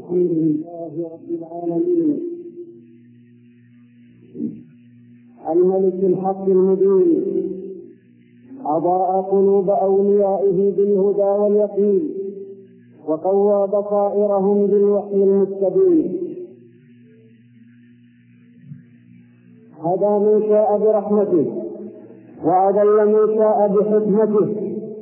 الحمد لله رب العالمين الملك الحق المبين أضاء قلوب أوليائه بالهدى واليقين وقوى بصائرهم بالوحي المستبين هدى من شاء برحمته وأضل من شاء بحكمته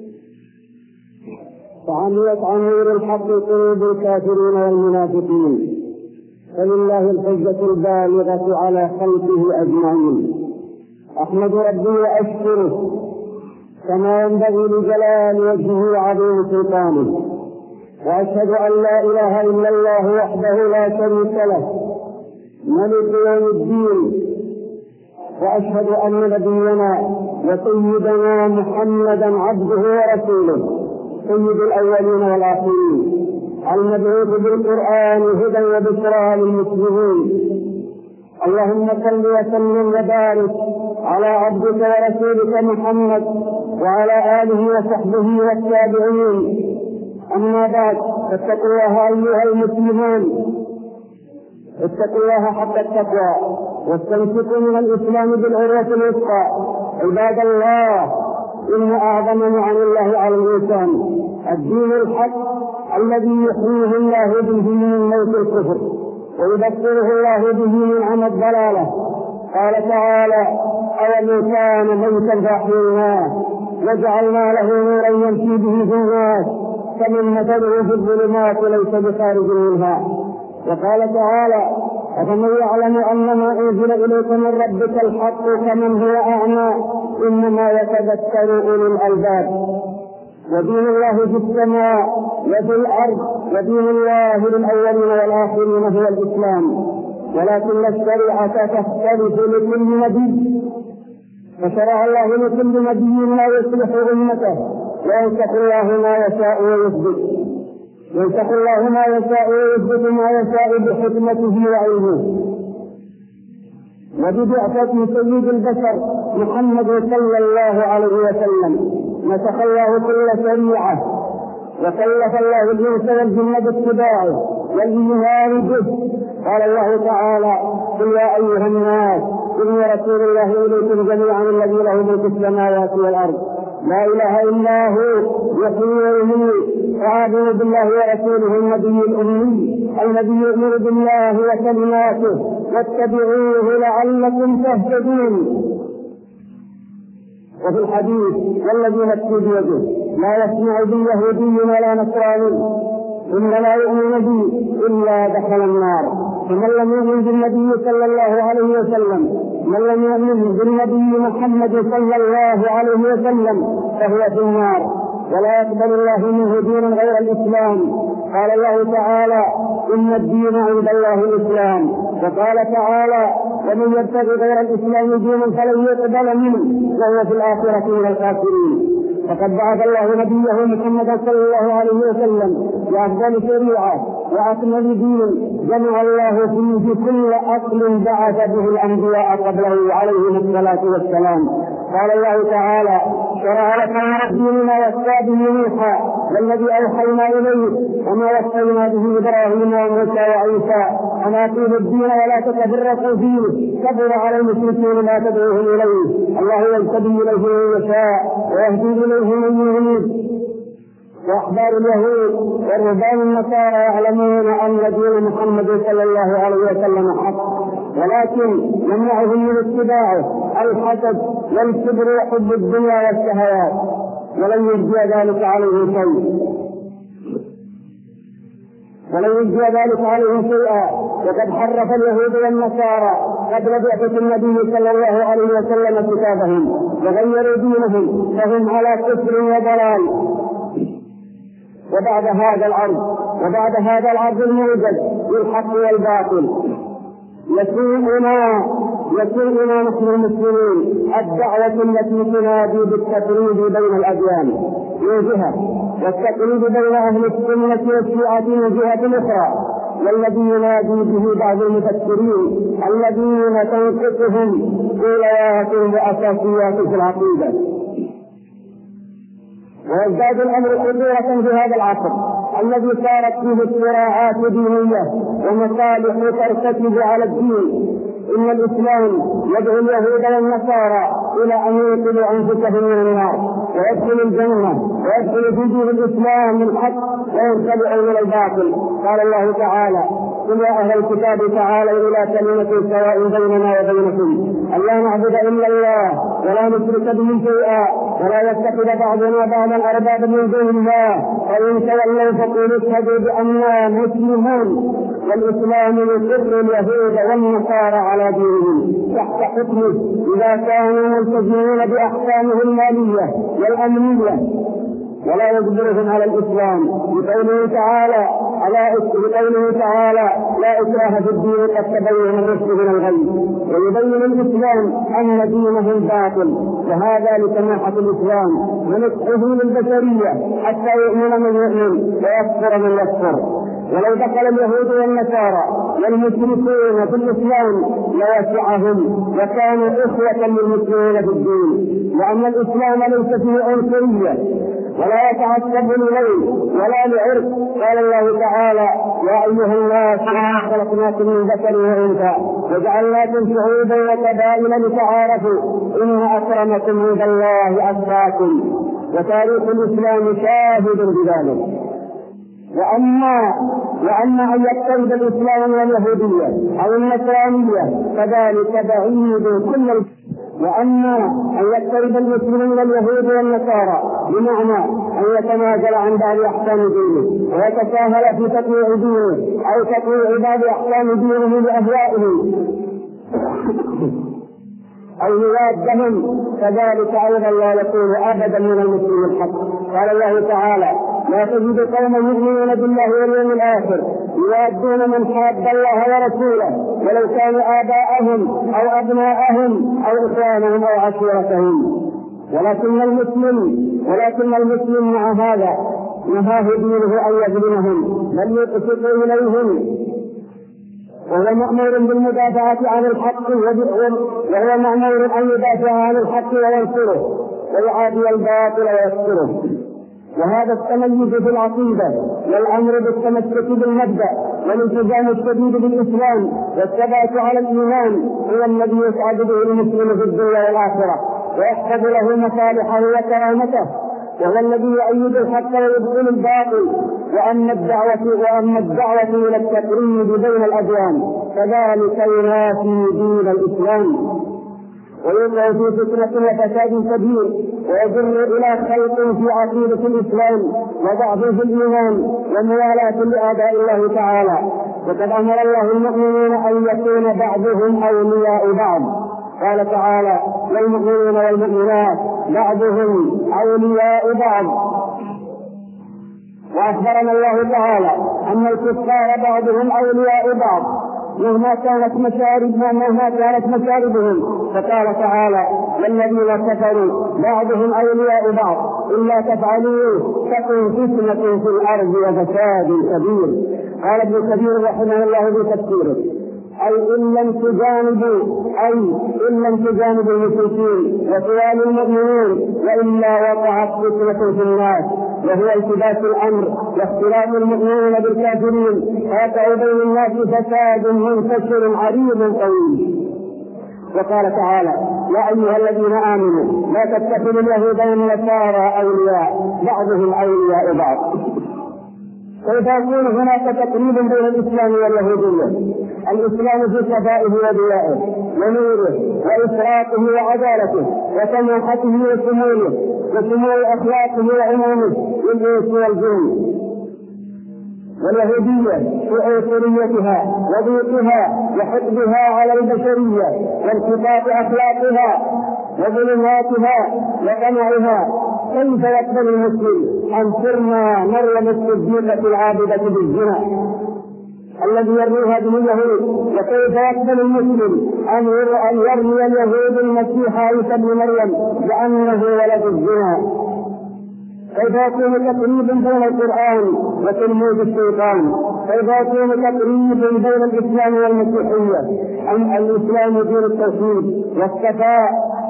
فعميت عن نور الحق قلوب الكافرين والمنافقين فلله الحجة البالغة على خلقه أجمعين. أحمد ربي وأشكره كما ينبغي لجلال وجهه وعظيم سلطانه، وأشهد أن لا إله إلا الله وحده لا شريك له ملك يوم الدين، وأشهد أن نبينا وسيدنا محمدا عبده ورسوله سيد الأولين والآخرين المبعوث بالقرآن هدى وبشرى للمسلمين. اللهم صل وسلم وبارك على عبدك ورسولك محمد وعلى آله وصحبه والتابعين. أما بعد، فاتقوا الله أيها المسلمون، اتقوا الله حق التقوى واستمسكوا من الإسلام بالعروة الوثقى. عباد الله، إن أعظم نعم الله على الإنسان الدين الحق الذي يحييه الله به من موت الكفر ويبصره الله به من عمى الضلالة. قال تعالى: أولو كان ميتا فأحييناه وجعلنا له نورا يمشي به في الناس كمن مثله في الظلمات ليس بخارج منها. وقال تعالى: أفمن يعلم أن ما أنزل إليك من ربك الحق كمن هو أعمى إنما يتذكر أولو الألباب. ودين الله في السماء وفي الأرض، ودين الله للأولين والآخرين هو الإسلام، ولكن الشريعة تختلف لكل نبي، فشرع الله لكل نبي ما يصلح أمته، وينسخ الله ما يشاء ويثبت، ينسخ الله ما يشاء ويثبت ما يشاء بحكمته وعلمه. وببعثة سيد البشر محمد صلى الله عليه وسلم نسخ الله كل شريعة، وكلف الله الإنس والجن باتباعه والإيمان به. قال الله تعالى: قل يا أيها الناس إني رسول الله إليكم جميعا الذي له ملك السماوات والأرض لا إله إلا هو يحيي ويميت. فآمنوا بالله ورسوله النبي الأمي الذي يؤمن بالله وكلماته واتبعوه لعلكم تهتدون. وفي الحديث: والذي نفسي بيده لا يسمع بي يهودي ولا نصراني إن لا يؤمن بي إلا دخل النار. فمن لم يؤمن بالنبي صلى الله عليه وسلم، من لم يؤمن بالنبي محمد صلى الله عليه وسلم فهو في النار، ولا يقبل الله منه دينا غير الإسلام. قال الله تعالى: إن الدين عند الله الإسلام. وقال تعالى: ومن يبتغي غير الإسلام دينا فلن يقبل منه وهو في الآخرة من الخاسرين. فقد بعث الله نبيه محمد صلى الله عليه وسلم بأفضل شريعة وأكمل دين جمع الله فيه كل أصل بعث به الأنبياء قبله عليهم الصلاة والسلام. قال الله تعالى: شرع لكم من الدين ما وصى به نوحا والذي أوحينا إليه وما وصينا به إبراهيم وموسى وعيسى أن أقيموا الدين ولا تتفرقوا فيه كبر على المشركين ما تدعوهم إليه. الله يجتبي إليه من يشاء ويهدي إليه من يريد. وأحبار اليهود ورهبان النصارى يعلمون أن دين محمد صلى الله عليه وسلم حق، ولكن يمنعهم من اتباعه الحسد والكبر وحب الدنيا والشهوات، ولن يجزي ذلك عليه شيئا. وقد حرف اليهود والنصارى قبل بعثة النبي صلى الله عليه وسلم كتابهم وغيروا دينهم، فهم على كفر وضلال. وبعد هذا العرض الموجز للحق والباطل يسوءنا نحن المسلمين الدعوة التي تنادي بالتفريد بين الأديان من جهة، والتفريد بين أهل السنة والشيعة من جهة أخرى، والذي ينادي به بعض المفسرين الذين تنقصهم أولويات وأساسيات في العقيدة. ويزداد الأمر خطورة في هذا العصر الذي صارت فيه الصراعات دينية ومصالح ترتكز على الدين. إن الإسلام يدعو اليهود والنصارى إلى أن ينقذوا أنفسهم من النار ويدخلوا الجنة ويدخلوا في دين الإسلام الحق وينتبعوا من الباطل. قال الله تعالى: قل يا أهل الكتاب تعالوا إلى كلمة سواء بيننا وبينكم ألا نعبد إلا الله ولا نشرك به شيئا ولا يتخذ بعضنا بعضا أربابا من دون الله فإن تولوا فقولوا اشهدوا بأننا مسلمون. والإسلام يقر اليهود والنصارى على دينهم تحت حكمه إذا كانوا ملتزمين بأحكامه المالية والأمنية ولا يجبرهم على الإسلام بقوله تعالى: لا إكراه في الدين قد تبين الرشد من الغي. ويبين الإسلام أن دينه الباطل وهذا لسماحة الإسلام ونصحه للبشرية حتى يؤمن من يؤمن ويكفر من يكفر. ولو دخل اليهود والنصارى والمشركين في الإسلام لوسعهم وكانوا إخوة للمسلمين في الدين، لأن الإسلام ليس فيه عنصرية ولا يتعصب لليل ولا لعرق. قال الله تعالى: يا أيها الناس إنا خلقناكم من ذكر وأنثى وجعلناكم شعوبا وقبائل لتعارفوا إن أكرمكم عند الله أتقاكم. وتاريخ الإسلام شاهد بذلك. وأما أن يقترب الإسلام من اليهودية أو النصرانية فذلك بعيد كل. وأما أن يقترب المسلمين من اليهود والنصارى بمعنى أن يتنازل عن بعض أحكام دينه ويتساهل في تطويع دينه أو تطويع بعض أحكام دينه لأهوائه أو يوادهم فذلك أيضا لا يكون أبدا من المسلمين الحق. قال الله تعالى: لا تجد قوما يؤمنون بالله واليوم الآخر يوادون من حاد الله ورسوله ولو كانوا آباءهم أو أبناءهم أو إخوانهم أو عشيرتهم. ولكن المسلم مع هذا نهاه دينه أن يظلمهم بل يقسط إليهم، وهو مأمور بالمدافعة عن الحق وهو مأمور أن يدافع عن الحق وينصره ويعادي الباطل ويكسره. وهذا التميز في العقيدة والأمر بالتمسك بالمبدأ والالتزام الشديد بالإسلام والثبات على الإيمان هو الذي يسعد به المسلم في الدنيا والآخرة ويحفظ له مصالحه وكرامته، وهو الذي يؤيد الحق ويبطل الباطل. وأما الدعوة إلى التقريب بين الأديان فذلك ينافي دين الإسلام ويوقع في فتنة وفساد كبير ويجر إلى خلق في عقيدة الإسلام وضعف في الإيمان وموالاة لأعداء الله تعالى. وقد أمر الله المؤمنين أن يكون بعضهم أولياء بعض. قال تعالى: والمؤمنون والمؤمنات بعضهم أولياء بعض. وأخبرنا الله تعالى أن الكفار بعضهم أولياء بعض مهما كانت مشاربهم. فقال تعالى: والذين كفروا بعضهم أولياء بعض إلا تفعلوه تكن فتنة في الأرض وفساد كبير. قال ابن كثير رحمه الله بتفسيره: أي إن لم تجانبوا المشركين وسوال المؤمنين وإلا وقعت فتنة في الناس، وهو التباس الأمر واختلاف المؤمنين بالكافرين فيقع بين الناس فساد منتشر عريض طويل. وقال تعالى: يا أيها الذين آمنوا لا تتخذوا اليهود والنصارى أولياء بعضهم أولياء بعض. كيف يكون هناك تقريب بين الإسلام واليهودية؟ الإسلام في صفائه وضيائه ونوره وإسراقه وعدالته وسماحته وسمو أخلاقه وعمومه للإنس والجن. واليهودية في عنصريتها وضيقها وحقدها على البشرية وانحطاط أخلاقها وظلماتها وقمعها. كيف يقبل المسلم أن ترمى مريم الصديقة العابدة بالزنا الذي يرويها به اليهود؟ وكيف يقبل المسلم أن يرمي اليهود المسيح عيسى ابن مريم بأنه ولد الزنا؟ كيف يكون تقريب بين القرآن وتلميذ الشيطان؟ كيف يكون تقريب بين الإسلام والمسيحية؟ أم الإسلام دين التوحيد والصفاء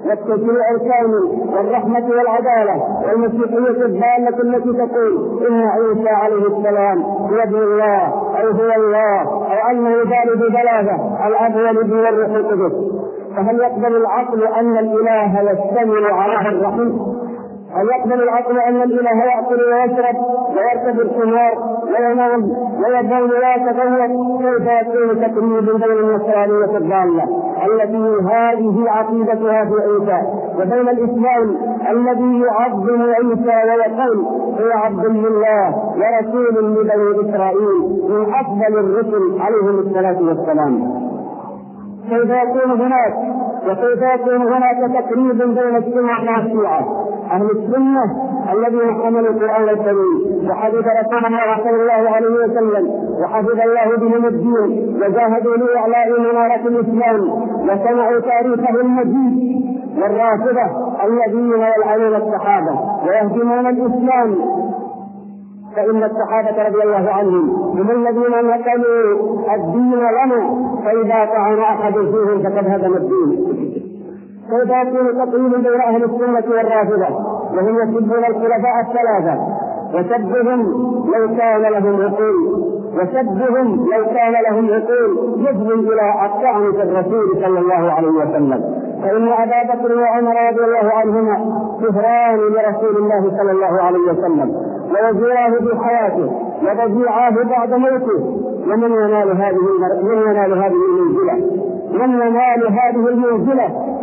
والتشريع الكامل والرحمة والعدالة، والمسيحية الضالة التي تقول إن عيسى عليه السلام هو ابن الله أو هو الله أو أنه ثالث ثلاثة الأب والابن والروح القدس. فهل يقبل العقل أن الإله يشتمل على الرحم؟ هل يقبل العقل أن الإله يأكل ويشرب ويركب الحمار وينام ويبول ويتغوط؟ كيف يكون تقريب بين النصرانية الضالة التي هذه عقيدتها في عيسى وبين الإسلام الذي يعظم عيسى ويقول هو عبد لله ورسول لبني إسرائيل من أفضل الرسل عليهم الصلاة والسلام؟ كيف يكون هناك تقريب بين السنة والشيعة؟ أهل السنة الذين حملوا القرآن الكريم وحفظ رسول الله صلى الله عليه وسلم وحفظ الله بهم الدين وجاهدوا لإعلاء منارة الإسلام وسمعوا تاريخه المجيد، والرافضة الذين يلعنون الصحابة ويهدمون الإسلام، فإن الصحابة رضي الله عنهم هم الذين نقلوا الدين لنا، فإذا طعن أحد فيهم فقد هدم الدين. كيف يكون تقريب بين أهل السنة والرافضة وهم يسبون الخلفاء الثلاثة وسبهم لو كان لهم عقول يفضي إلى الطعن في الرسول صلى الله عليه وسلم؟ فإن أبا بكر وعمر رضي الله عنهما كفران لرسول الله صلى الله عليه وسلم ووزيراه بحياته وبديعاه بعد موته، ومن ينال هذه المنزلة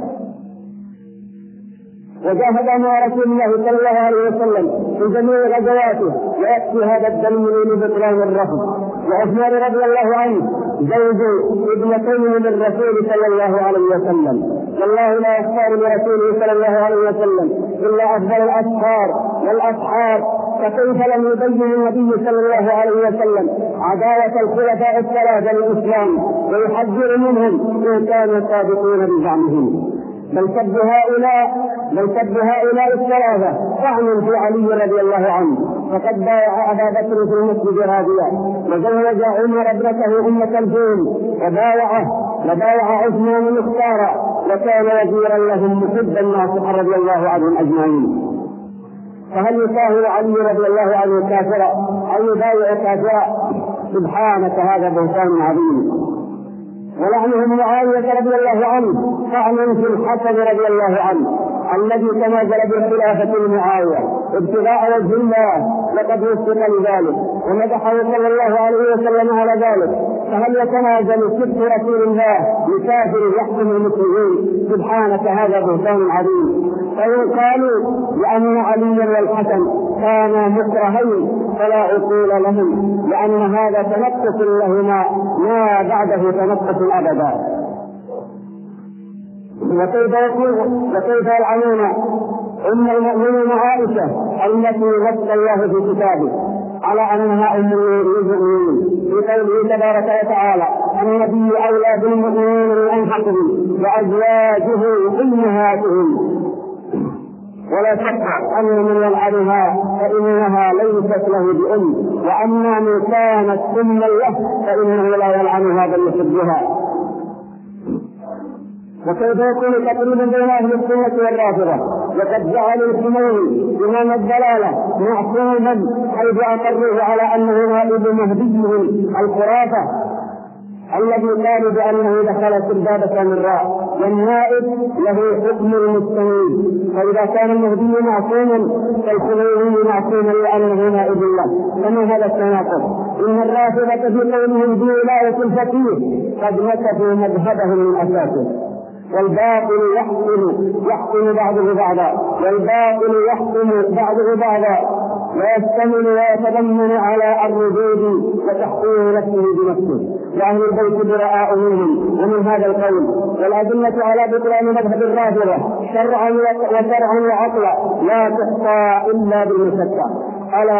وجاهد مع رسول الله صلى الله عليه وسلم في جميع غزواته، ويكفي هذا الدليل لبطلان الرفض. وعثمان رضي الله عنه زوج ابنتين من الرسول صلى الله عليه وسلم، والله لا يختار لرسوله صلى الله عليه وسلم إلا أفضل والأصحاب، فكيف لم يبين النبي صلى الله عليه وسلم عداوة الخلفاء الثلاثة للإسلام ويحذر منهم إن كانوا صادقين بزعمهم؟ بل سب هؤلاء الثلاثة طعن في علي رضي الله عنه، فقد بايع أبا بكر في المسجد راضيا، وزوج عمر ابنته أم كلثوم، وبايع عثمان مختارا، وكان وزيرا لهم محبا ناصحا رضي الله عنهم أجمعين. فهل يساهل علي رضي الله عنه كافرا أو يبايع كافرا؟ سبحانك، هذا بهتان عظيم. ولعنهم معاوية رضي الله عنه طعن في الحسن رضي الله عنه الذي تنازل بالخلافة لمعاوية ابتغاء وجه الله، لقد وفق لذلك ومدحه صلى الله عليه وسلم على ذلك. فهل يتنازل سب رسول الله لكافر يحكم المسلمين؟ سبحانك، هذا بهتان عظيم. فإن قالوا لأن عليا والحسن كانا مكرهين فلا عقول لهم، لأن هذا تنقص لهما ما بعده تنقص أبدا. وكيف يلعنون أم المؤمنين عائشة التي نص الله في كتابه على أنها أم المؤمنين في قوله تبارك وتعالى: النبي أولى بالمؤمنين من أنفسهم وأزواجه أمهاتهم، ولا شك أن من يلعنها فإنها ليست له بأم، وأما من كانت أما له فإنه لا يلعنها بل يحبها. وكيف يكون تقريبا بين أهل السنة والرافضة وقد جعل الخميني إمام الضلالة معصوما حيث أقروه على أنه نائب مهديهم الخرافة الذي قالوا بأنه دخل سرداب سامراء، والنائب له حكم المستميل، فإذا كان المهدي معصوما فالخميني معصوما لأنه نائب الله. فما هذا التناقض؟ إن الرافضة في قولهم بولاية الفقيه قد نسفوا مذهبهم من أساسه، والباطل يحكم بعضه بعضا ويشتمل ويتضمن على الردود وتحقيق نفسه بنفسه، وأهل البيت براء منهم ومن هذا القول. والأدلة على بطلان مذهب الرافضة شرعا وعقلا لا تحصى إلا بالمشقة.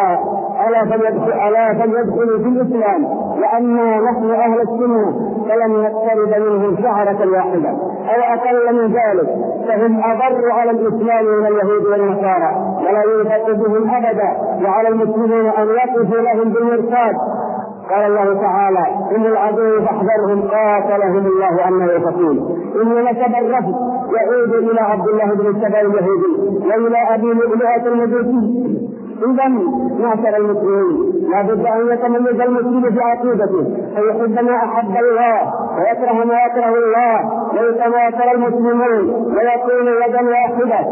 ألا فليدخلوا في الإسلام، وأنا نحن أهل السنة فلم نقترب منهم شعرة واحدة أو أقل من ذلك، فهم أضر على الإسلام من اليهود والنصارى ولا ينفق بهم أبدا، وعلى المسلمين أن يقفوا لهم بالمرصاد قال الله تعالى: إن العدو فاحذرهم قاتلهم الله أن يؤفكون. إن نسب الرفض يعود إلى عبد الله بن سبأ اليهودي وإلى أبي لؤلؤة المجوسي. إذا معشر المسلمين لا بد أن يتميز المسلم في عقيدته فيحب ما أحب الله ويكره ما يكره الله ويتناصر المسلمون ويكون يدا واحدة،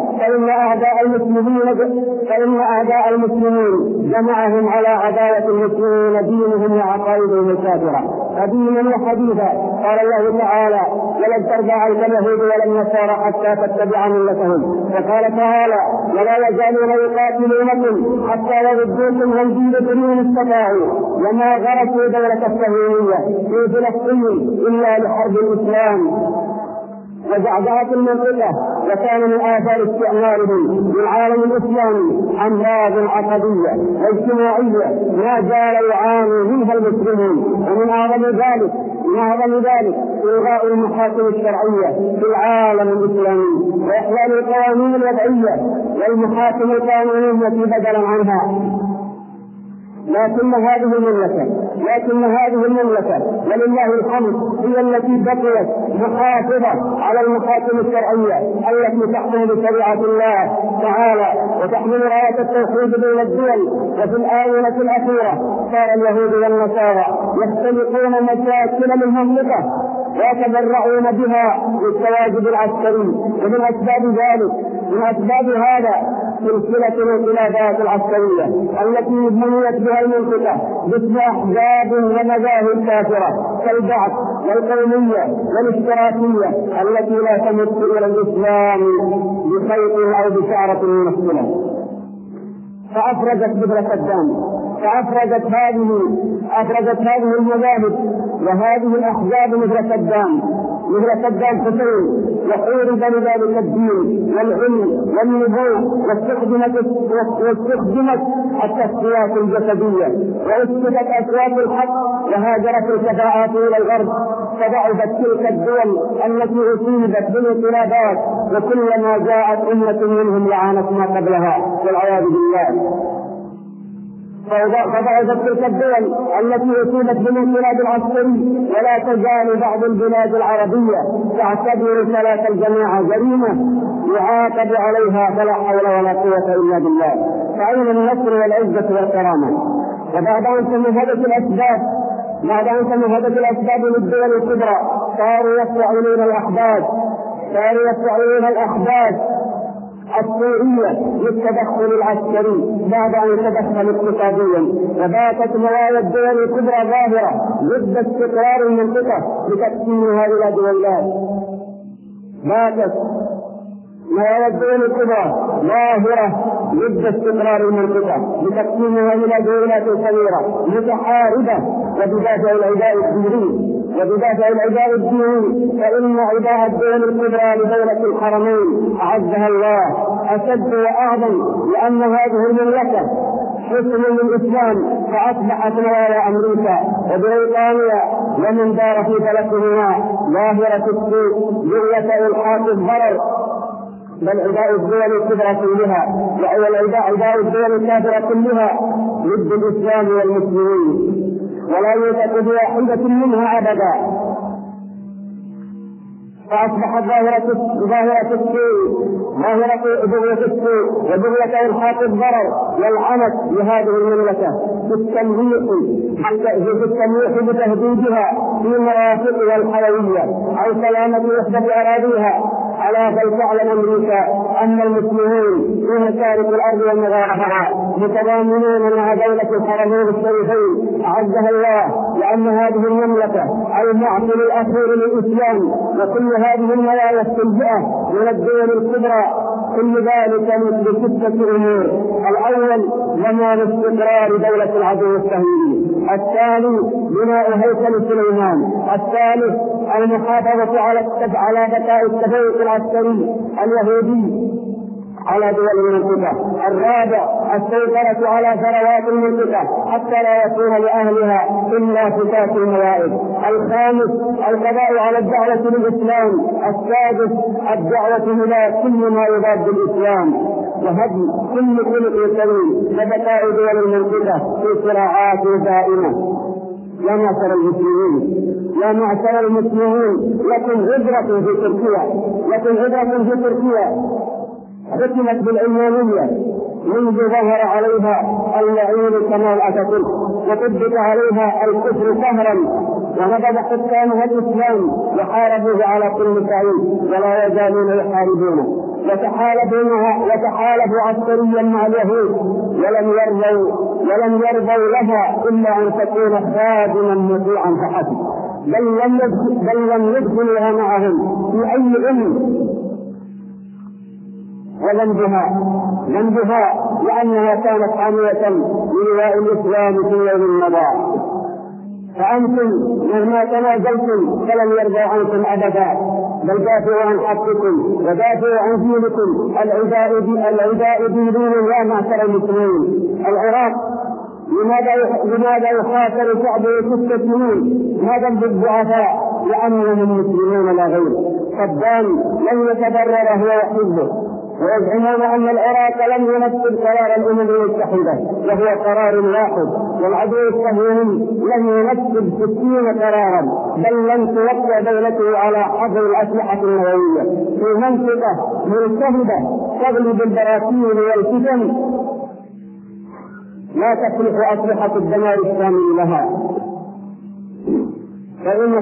فإن أعداء المسلمين جمعهم على عداوة المسلمين دينهم وعقائدهم الكافرة قديما وحديثا. قال الله تعالى: ولن ترضى عنك اليهود ولا النصارى حتى تتبع ملتهم. وقال تعالى: ولا يزالون يقاتلونكم حتى يردوكم عن دينكم إن استطاعوا وما غرسوا دولة الصهيونية في فلسطين إلا لحرب الإسلام وزعزعة المنطقة. وكان من آثار استعمارهم للعالم الإسلامي أمراض عصبية واجتماعية ما زال يعاني منها المسلمون. ومن أعظم ذلك إلغاء المحاكم الشرعية في العالم الإسلامي وإحلال القوانين الوضعية والمحاكم القانونية بدلا عنها. لكن هذه المملكة ولله الحمد هي التي بقيت محافظة على المحاكم الشرعية التي تحكم بشريعة الله تعالى وتحمل راية التوحيد بين الدول. وفي الآونة الأخيرة صار اليهود والنصارى يختلقون مشاكل المملكة ويتبرعون بها للتواجد العسكري. ومن أسباب هذا سلسلة الانقلابات العسكرية التي بنيت بها المنطقة باسم أحزاب ومذاهب كافرة كالبعث والقومية والاشتراكية التي لا تمت إلى الإسلام بخيط أو بشعرة ممثلة. فأفرزت هذه المذاهب وهذه الأحزاب مثل صدام حسين وحورب لذلك الدين والعلم والنبوة واستخدمت التصفيات الجسدية واسكتت أصوات الحق وهاجرت الكفاءات إلى الغرب. فضعفت تلك الدول التي أصيبت بالانقلابات وكلما جاءت أمة منهم لعنت ما قبلها والعياذ بالله. فضعفت تلك الدول التي أصيبت بالانقلاب العسكري ولا تزال بعض البلاد العربية تعتبر صلاة الجماعة جريمة يعاقب عليها فلا حول ولا قوة إلا بالله. فأين النصر والعزة والكرامة؟ وبعد أن تمهدت الأسباب للدول الكبرى صاروا يستعملون الأحداث السورية للتدخل العسكري بعد أن تدخل اقتصاديا. وباتت نوايا الدول الكبرى ظاهرة ضد استقرار المنطقة لتقسيمها إلى دولات. صغيرة متحاربة وبدافع العداء الديني فإن عداء الدول الكبرى لدولة الحرمين أعزها الله أشد وأعظم، لأن هذه المملكة حصن للإسلام فأصبحت نوايا أمريكا وبريطانيا ومن دار في فلكهما ظاهرة السوء بغية إلحاق الضرر بل عداء الدول الكبرى كلها عداء الدول الكافرة كلها ضد الإسلام والمسلمين ولا يوثق بواحدة منها أبدا. فأصبحت ظاهرة السوء وبغية إلحاق الضرر والعنت لهذه المملكة في التمويح بتهديدها في مرافقها الحيوية أو سلامة وحدة أراضيها. ألا فلتعلم أمريكا أن المسلمين في مشارق الأرض ومغاربها متضامنون مع دولة الحرمين الشريفين أعزها الله، لأن هذه المملكة المعقل الأخير للإسلام وكل هذه النوايا السيئة من الدول الكبرى كل ذلك بستة أمور: الأول ضمان استقرار دولة العدو الصهيوني، الثاني بناء هيكل سليمان، الثالث المحافظة على بقاء التفوق العسكري اليهودي على دول المنطقة، الرابع السيطرة على ثروات المنطقة حتى لا يكون لأهلها إلا فتات الموائد، الخامس القضاء على الدعوة للإسلام، السادس الدعوة إلى كل ما يضاد الإسلام وهدم كل خلق سليم وبقاء دول المنطقة في صراعات دائمة. يا معشر المسلمين، يا معشر المسلمين، لكم عبرة في تركيا، لكم عبرة في تركيا حكمت بالعلمانية منذ ظهر عليها اللعين كمال أتاتورك وطبق عليها الكفر قهرا، ونبذ حكامها الإسلام وحاربوه على كل صعيد ولا يزالون يحاربونه، وتحالفوا عسكريا مع اليهود ولم يرضوا لها إلا أن تكون خادما مطيعا فحسب، بل لم يدخلها معهم في أي علم. وذنبها لأنها كانت حامية للواء الإسلام في يوم المضى، فأنتم مهما تنازلتم فلن يرضى عنكم أبدا، بل دافعوا عن حقكم ودافعوا عن دينكم. العداء دينون يا معشر المسلمين. العراق لماذا يخاطر شعبه 6 سنين؟ هذا بالضعفاء لأنهم مسلمون لا غير. صدام لن يتضرر هو وحزبه، ويزعمون أن العراق لم ينفذ قرار الأمم المتحدة وهو قرار واحد، والعدو الصهيوني لم ينفذ 60 قرارا، بل لن توقع دولته على حظر الأسلحة النووية في منطقة ملتهبة تغلب بالبراكين والفتن لا تصلح أسلحة الدمار الشامل لها. فإن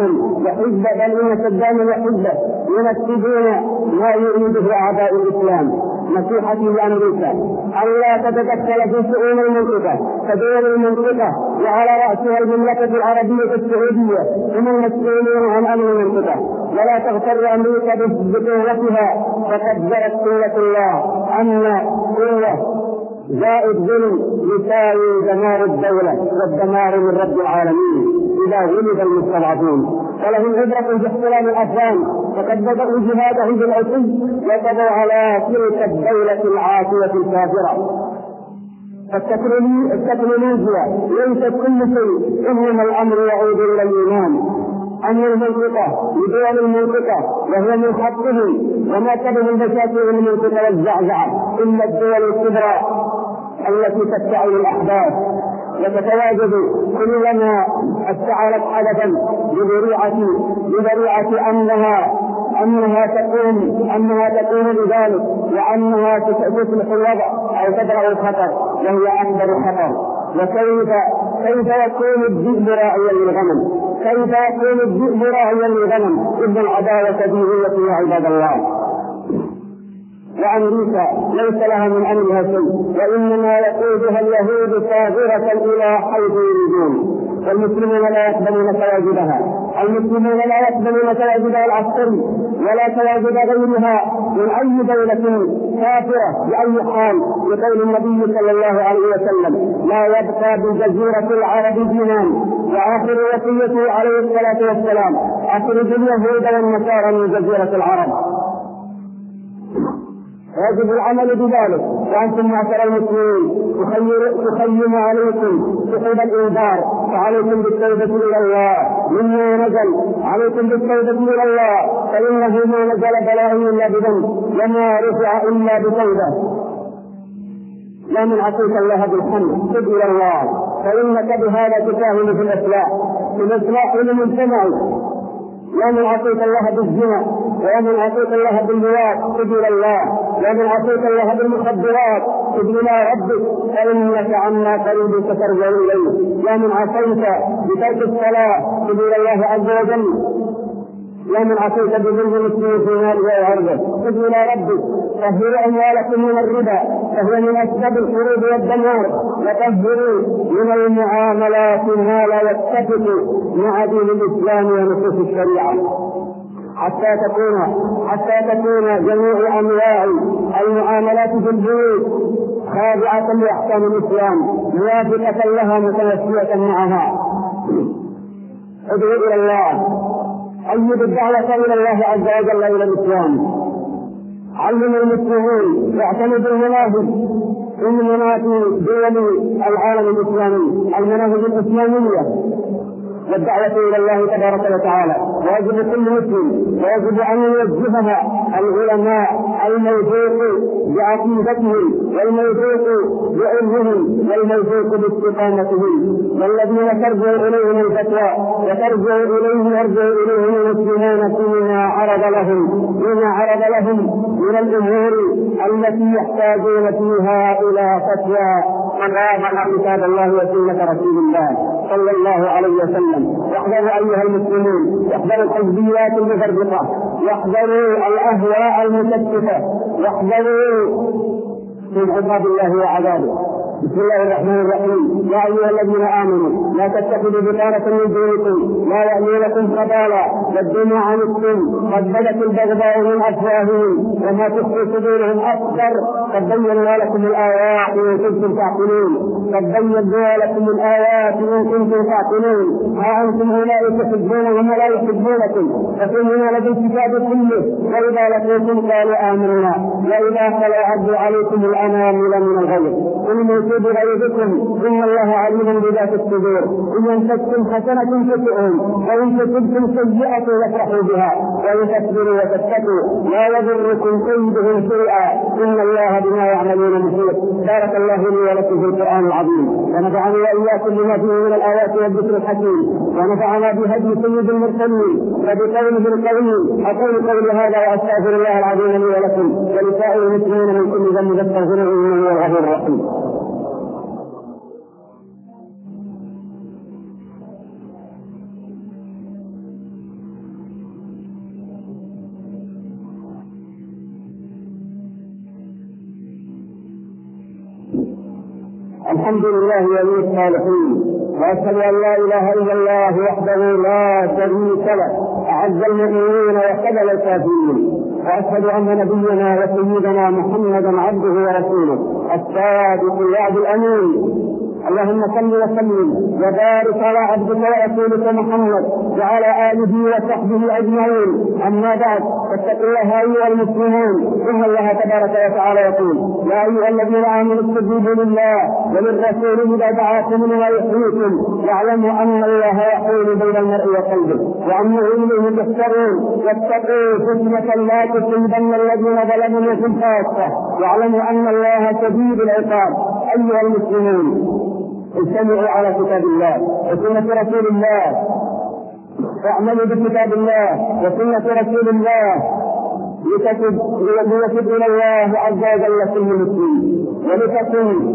صداما وحزبه ينفذون ما يريده أعداء الإسلام. نصيحتي لأمريكا ألا تتدخل في شؤون المنطقة كدول المنطقة، وعلى رأسها المملكة العربية السعودية هم المسؤولون عن أمن المنطقة، ولا تغتر أمريكا بقوتها، فقد جرت سنة الله أن قوة زائد ظلم يساوي دمار الدولة والدمار من رب العالمين إذا غلب المستضعفون. ولهم عبرة باحترام الأفغان، فقد بدأوا جهادهم بالعصي وقضوا على تلك الدولة العاصية الكافرة. التكنولوجيا ليست كل شيء، إنما الأمر يعود إلى الإيمان. أمر المنطقة لدول المنطقة وهو من حقهم، وما تبغي المشاكل المنطقة والزعزعة إلا الدول الكبرى التي تفتعل الأحداث وتتواجد كلما اشتعلت حدثا بذريعة أنها تكون لذلك، وأنها تصلح الوضع أو تدرأ الخطر، وهي أكبر خطر. كيف يكون الذئب راعيا للغنم؟ كيف يكون الذئب راعيا للغنم؟ إذ العداوة دينية يا عباد الله. وأمريكا ليس لها من أمرها شيء، وإنما يقودها اليهود صاغرة إلى حيث يريدون. والمسلمون لا يقبلون تواجدها، المسلمون لا يقبلون تواجدها العسكري ولا تواجد غيرها من أي دولة كافرة بأي حال، لقول النبي صلى الله عليه وسلم: لا يبقى بجزيرة العرب دينان. وآخر وصيته عليه الصلاة والسلام: أخرج اليهود والنصارى من جزيرة العرب. يجب العمل بذلك. وأنتم معشر المسلمين تخيم عليكم سحب الإنذار، فعليكم بالتوبة إلى الله مما نزل، عليكم بالتوبة إلى الله، فإنه ما نزل بلاء إلا بذنب، وما رفع إلا بتوبة. لا من عصيت الله بالحمد، تب إلى الله، فإنك بهذا تساهم في الإصلاح للمجتمع. لا من عصيت الله بالزنا، ومن عصيت الله باللواط، تب إلى الله. ومن عصيت الله بالمخدرات، تب إلى ربك، فإنك عما قريب ترجع إليه. ومن عصيت بترك الصلاة، تب إلى الله عز وجل. ومن عصيت بظلم المسلمين في ماله وعرضه، تب إلى ربك. طهروا أموالكم من الربا، فهو من أسباب الخروج والدمار، وطهروا من المعاملات ما لا يتفق مع دين الإسلام ونصوص الشريعة، حتى تكون جميع أنواع المعاملات في البيوت خاضعة لأحكام الإسلام، موافقة لها متمشية معها. ادعوا إلى الله، أيد الدعوة إلى الله عز وجل إلى الإسلام. علم المسلمين واعتمدوا المناهج دول العالم الإسلامي، المناهج الإسلامية والدعوة إلى الله تبارك وتعالى. ويجب كل مسلم ويجب أن يوجهها العلماء الموثوق بعقيدتهم والموثوق بعلمهم والموثوق باستقامتهم، والذين ترجع إليهم الفتوى وترجع إليهم المسلمون فيما عرض لهم من الأمور التي يحتاجون فيها إلى فتوى وراء كتاب الله وسنة رسول الله صلى الله عليه وسلم. واحذروا أيها المسلمون، واحذروا الحزبيات المفرقة، واحذروا الأهواء المشتتة، واحذروا من عقاب الله وعذابه. بسم الله الرحمن الرحيم. يا أيها الذين آمنوا لا تتخذوا بطانة من دونكم لا يألونكم خبالا والدنيا عنكم قد بدت البغضاء من أفواههم وما تخفي صدورهم أكبر قد بينا لكم الآيات إن كنتم تعقلون. ها أنتم أولئك تحبونهم ولا يحبونكم وتؤمنون بالكتاب كله وإذا لقيتم قالوا آمنا وإذا خلا عدوا عليكم الأنامل من الغيظ قل بغيظكم إن الله عليم بذات الصدور. إن يمسكم حسنة تسؤهم وإن تصبكم سيئة يفرحوا بها وإن تصبروا وتتقوا لا يضركم كيدهم شيئا إن الله بما يعملون محيط. بارك الله لي ولكم في القرآن العظيم ونفعني وإياكم بما فيه من الآيات والذكر الحكيم ونفعنا بهدي سيد المرسلين وبقوله القويم. أقول قولي هذا وأستغفر الله العظيم لي ولكم ولسائر المسلمين من كل ذنب فاستغفروه إنه هو الغفور الرحيم. الحمد لله ولي الصالحين وأشهد أن لا إله إلا الله وحده لا شريك له أعز المؤمنين وخذل الكافرين. وأشهد أن نبينا وسيدنا محمدا عبده ورسوله الصادق الوعد الأمين. اللهم صل وسلم وبارك على عبدك ورسولك محمد وعلى آله وصحبه أجمعين. أما بعد فاتقوا الله أيها المسلمون. إن الله تبارك وتعالى يقول يا أيها الذين آمنوا استجيبوا لله وللرسول إذا دعاكم لما يحييكم واعلموا أن الله يحول بين المرء وقلبه وأنه إليه تحشرون واتقوا فتنة لا تصيبن الذين ظلموا منكم خاصة واعلموا أن الله شديد العقاب. أيها المسلمون استمعوا على كتاب الله وسنة رسول الله واعملوا بكتاب الله وسنة رسول الله ليتب إلى الله عز وجل كل مسلم ولتكن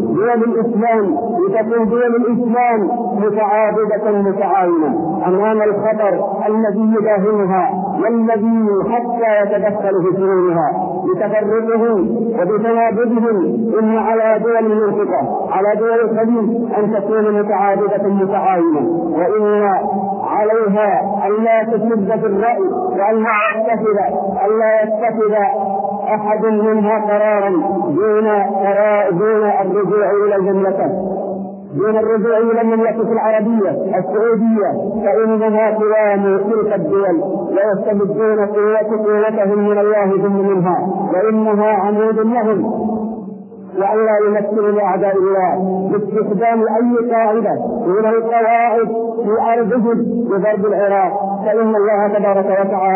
دول الإسلام متعاضدة متعاونة أمام الخطر الذي يداهمها والذي حتى يتدخل في شؤونها بتفرقهم وبتنابذهم. إن على دول المنطقة على دول الخليج أن تكون متعاضدة متعاونة وإن عليها ألا تشد في الرأي وأن ألا يتخذ أحد منها قرارا دون الرجوع إلى المملكة دون الرجوع إلى المملكة العربية السعودية فإنها قوام تلك الدول ويستمدون قوتهم من الله ثم منها وإنها عمود لهم وألا يمثلوا لأعداء الله باستخدام أي قاعدة من القواعد في أرضهم لضرب العراق. فإن الله تبارك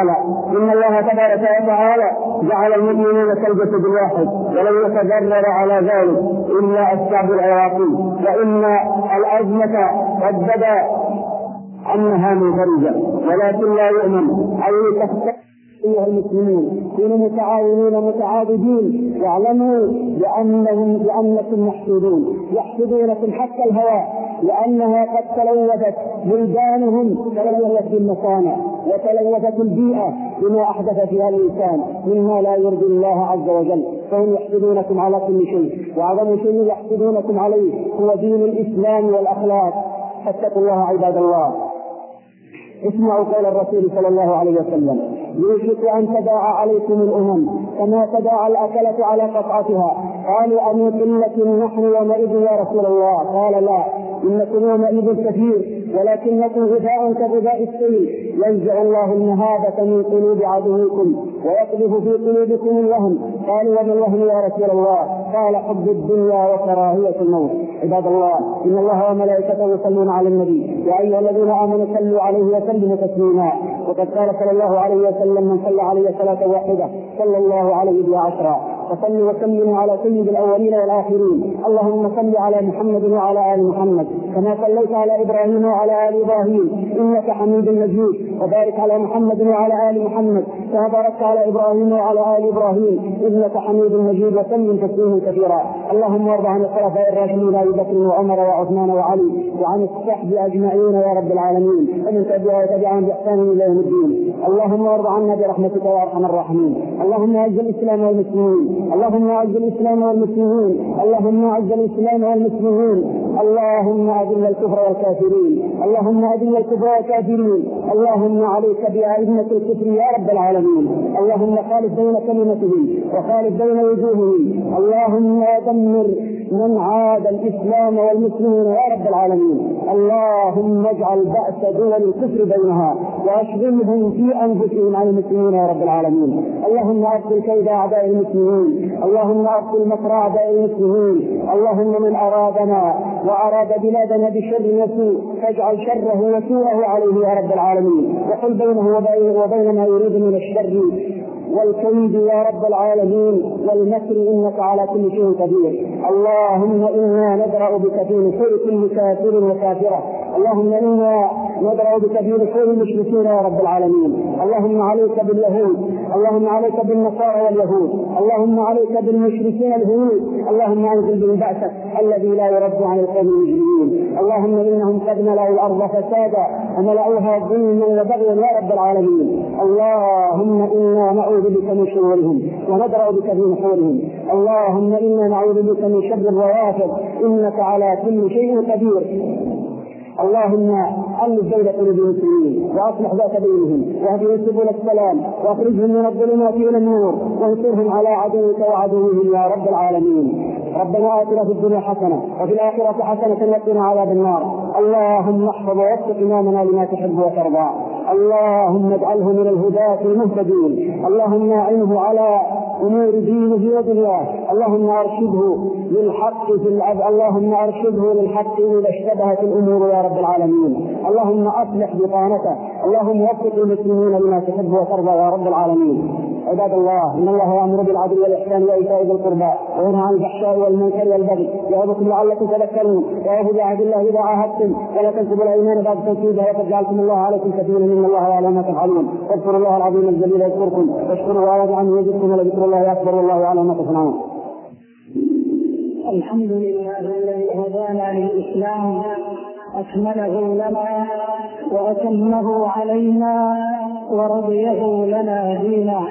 وتعالى جعل المؤمنين كالجسد الواحد ولم يتضرر على ذلك إلا الشعب العراقي. وإن الأزمة قد بدا أنها منفرجة ولكن لا يؤمن أن تفتح. أيها المسلمين كونوا متعاونين متعاضدين واعلموا بأنكم يحسدونكم حتى الهواء لأنها قد تلوثت بلدانهم تلوثت بالمصانع وتلوثت البيئة بما أحدث فيها الإنسان مما لا يرضي الله عز وجل. فهم يحسدونكم على كل شيء وأعظم شيء يحسدونكم عليه هو دين الإسلام والأخلاق. فاتقوا الله عباد الله. اسمعوا قول الرسول صلى الله عليه وسلم يوشك أن تداعى عليكم الأمم كما تداعى الأكلة على قطعتها. قالوا أن قلة نحن يومئذ يا رسول الله؟ قال لا إنكم يومئذ كثير ولكنكم غذاء كغذاء السيل ينزع الله المهابة من قلوب عدوكم ويقذف في قلوبكم الوهن. قالوا وما الوهن يا رسول الله؟ قال حب الدنيا وكراهية الموت. عباد الله، إن الله وملائكته يصلون على النبي يا أيها الذين آمنوا صلوا عليه وسلموا تسليما. وقد قال صلى الله عليه وسلم من صلى عليه صلاة واحدة صلى الله عليه بها 10. وصلوا وسلموا على سيد الأولين والآخرين. اللهم صل على محمد وعلى آل محمد كما صليت على إبراهيم وعلى آل إبراهيم إنك حميد مجيد، وبارك على محمد وعلى آل محمد كما باركت على إبراهيم وعلى آل إبراهيم إنك حميد مجيد، وسلم تسليما كثيرا. اللهم وارض عن الخلفاء الراشدين أبي بكر وعمر وعثمان وعلي وعن الصحب أجمعين يا رب العالمين، ومن تبعهم بإحسان إلى يوم الدين. اللهم وارض عنا برحمتك يا أرحم الراحمين. اللهم أعز الإسلام والمسلمين، اللهم أعز الإسلام والمسلمين، اللهم أعز الإسلام والمسلمين. اللهم أذل الكفر والكافرين، اللهم أذل الكفر والكافرين. اللهم عليك بأئمة الكفر يا رب العالمين. اللهم خالف بين كلمتهم وخالف بين وجوههم. اللهم دمر من عاد الإسلام والمسلمين يا رب العالمين. اللهم اجعل بأس دول الكفر بينها وأشغلهم في أنفسهم عن المسلمين يا رب العالمين. اللهم أبطل كيد أعداء المسلمين، اللهم أبطل مكر أعداء المسلمين. اللهم من أرادنا وأراد بلادنا بشر وسوء فاجعل شره وسوءه عليه يا رب العالمين، وحل بينه وبين ما يريد من الشر والكيد يا رب العالمين والمكر، إنك على كل شيء قدير. اللهم إنا ندرأ بك في نحور كل كافر وكافرة. اللهم إنا ندرأ بك في نحور المشركين يا رب العالمين. اللهم عليك باليهود، اللهم عليك بالنصارى واليهود، اللهم عليك بالمشركين الهنود. اللهم أنزل بهم بأسك الذي لا يرد عن القوم المجرمين. اللهم إنهم قد ملأوا الأرض فسادا وملأوها ظلما وبغيا يا رب العالمين. اللهم إنا نعوذ بك من شرورهم وندرأ بك في نحورهم. اللهم إنا نعوذ بك من شر الروافض إنك على كل شيء قدير. اللهم ألف بين قلوب المسلمين وأصلح ذات بينهم واهدهم سبل السلام واخرجهم من الظلمات إلى النور وانصرهم على عدوك وعدوهم يا رب العالمين. ربنا آتنا في الدنيا حسنة وفي الآخرة حسنة وقنا عذاب النار. اللهم احفظ ووفق إمامنا لما تحب وترضى. اللهم اجعله من الهداة المهتدين. اللهم أعنه على أمور دينه ودنياه. اللهم أرشده للحق اللهم أرشده للحق إذا اشتبهت الأمور يا رب العالمين. اللهم أصلح بطانته. اللهم وفق المسلمين لما تحب وترضى يا رب العالمين. عباد الله، إن الله يأمر بالعدل والإحسان وإيتاء ذي القربى وينهى عن الفحشاء والمنكر والبغي يعظكم لعلكم تذكرون. وأوفوا بعهد الله إذا عاهدتم ولا تنقضوا الأيمان بعد تنفيذها وقد جعلتم الله عليكم كفيلا إن الله يعلم ما تفعلون. واذكروا الله العظيم الجليل يذكركم واشكروا وأعرضوا عنه يزدكم ولذكر الله أكبر والله يعلم ما تصنعون. الحمد لله الذي هدانا للإسلام أكمله لنا وأتمه علينا ورضيه لنا دينا.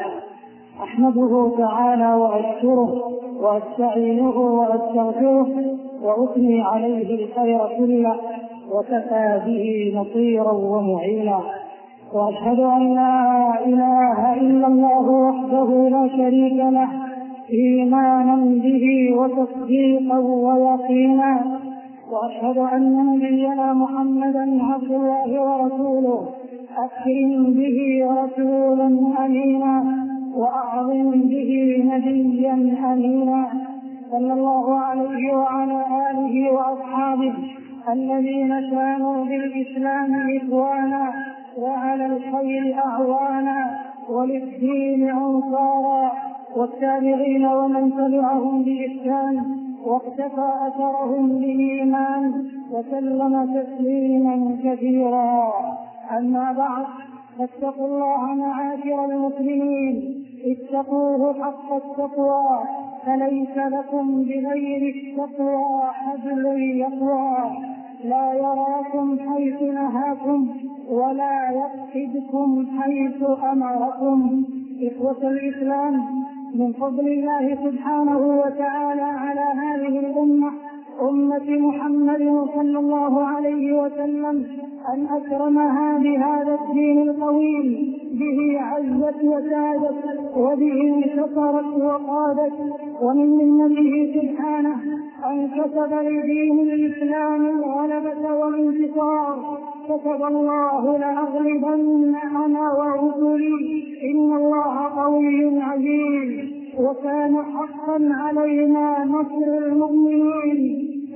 أحمده تعالى وأشكره وأستعينه وأستغفره وأثني عليه الخير كله وكفى به نصيرا ومعينا. وأشهد أن لا إله إلا الله وحده لا شريك له إيمانا به وتصديقا ويقينا. وأشهد أن نبينا محمدا عبد الله ورسوله أكرم به رسولا أمينا وأعظم به نبيا أمينا. صلى الله عليه وعلى آله وأصحابه الذين كانوا بالإسلام إخوانا وعلى الخير أعوانا وللدين أنصارا، والتابعين ومن تبعهم بإحسان واقتفى أثرهم بالإيمان وسلم تسليما كثيرا. أما بعد، فاتقوا الله معاشر المسلمين، اتقوه حق التقوى، فليس لكم بغير التقوى حبل يقوى. لا يراكم حيث نهاكم ولا يفقدكم حيث أمركم. إخوة الإسلام، من فضل الله سبحانه وتعالى على هذه الأمة أمة محمد صلى الله عليه وسلم أن أكرمها بهذا الدين القويم، به عزت وسادت وبه انتصرت وقادت. ومن منته سبحانه أن كتب لدين الإسلام الغلبة والانتصار. كتب الله لأغلبن أنا ورسلي إن الله قوي عزيز. وكان حقا علينا نصر المؤمنين،